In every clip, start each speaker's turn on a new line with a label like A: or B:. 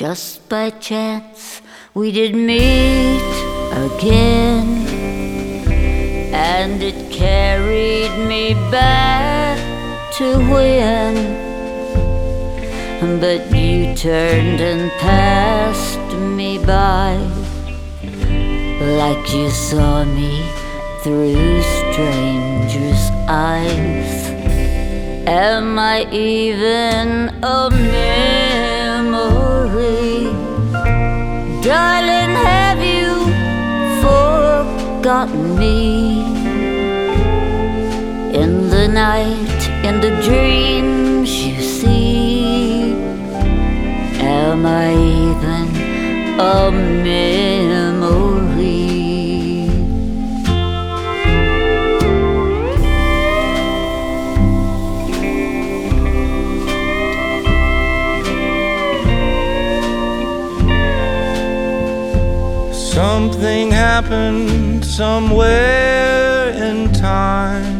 A: Just by chance we did meet again, and it carried me back to when. But you turned and passed me by, like you saw me through strangers' eyes. Am I even a memory? Darling, have you forgotten me? In the night, in the dreams you see, am I even a memory?
B: Something happened somewhere in time.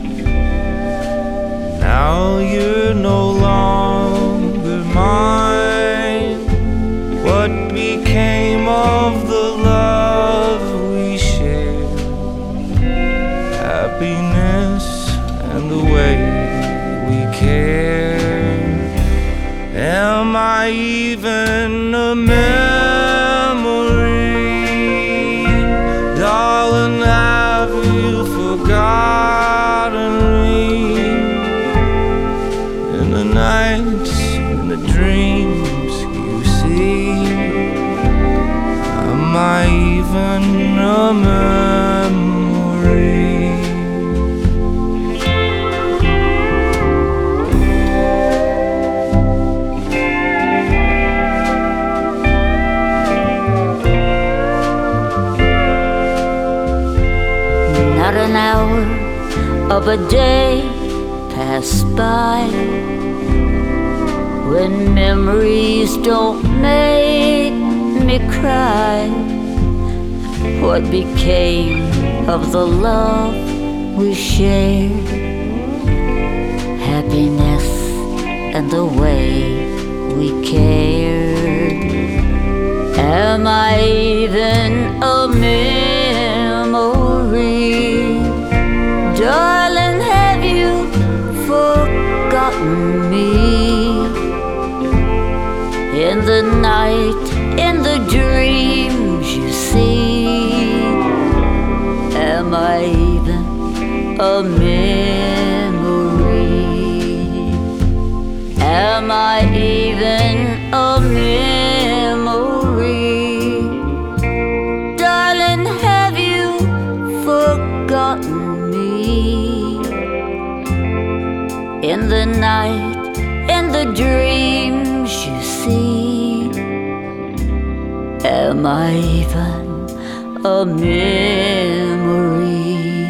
B: Now you're no longer mine. What became of the love we shared? Happiness and the way we cared. Am I even a memory? Darling, have you forgotten me? In the nights, in the dreams you see, am I even a memory?
A: Not an hour of a day passed by when memories don't make me cry. What became of the love we shared? Happiness and the way we cared. Am I even a memory? Darling, have you forgotten me? In the night, in the dreams you see, am I even a memory? Am I even a memory? Darling, have you forgotten me? In the night, in the dreams you see, am I even a memory?